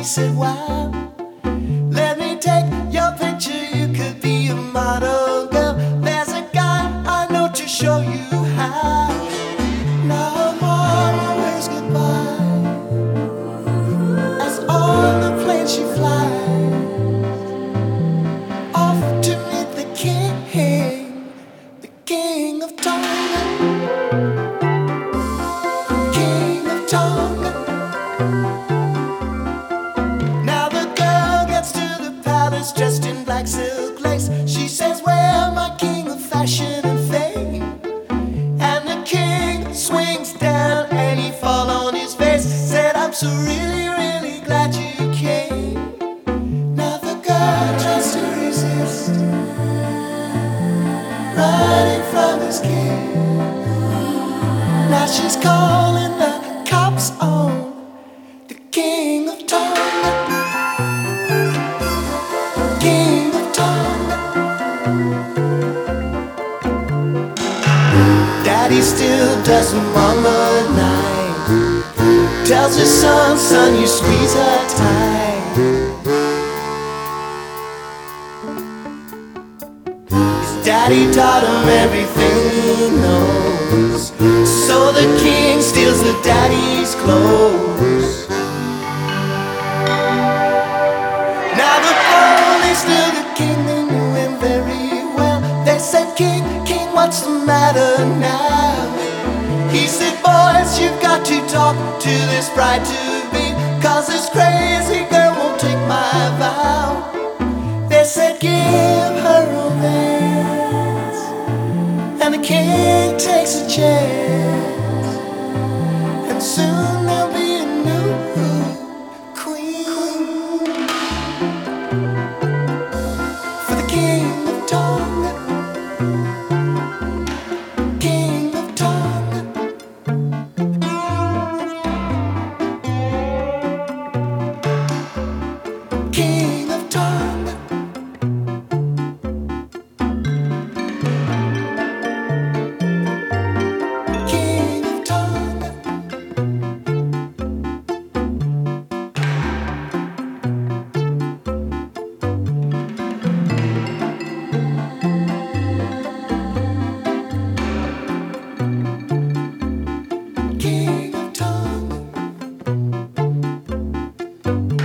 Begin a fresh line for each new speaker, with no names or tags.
said, wow, let me take your picture, you could be a model girl. There's a guy I know to show you how. Now mama waves goodbye as on the plane she flies off to meet the king of Tonga, king of Tonga. Now the girl gets to the palace dressed in black silk lace. She says, "Where my king of fashion and fame?" And the king swings down and he falls on his face. Said, "I'm so really, really glad you came." Now the girl tries to resist, running from his king. Now she's calling the cops on the king of Tonga, king of Tonga. Daddy still does mama night, tells his son, "Son, you squeeze her tight." His daddy taught him everything he knows, so the king steals the daddy's clothes. Now the police knew the king, they knew him very well. They said, "King, king, what's the matter now?" He said, "Boys, you've got to talk to this bride-to-be, 'cause this crazy girl won't take my vow." They said, "Give her romance," and the king takes a chance, and soon there'll be a new queen for the king of Tonga, king of Tonga. King of Tonga. King of Tonga. King of Tonga.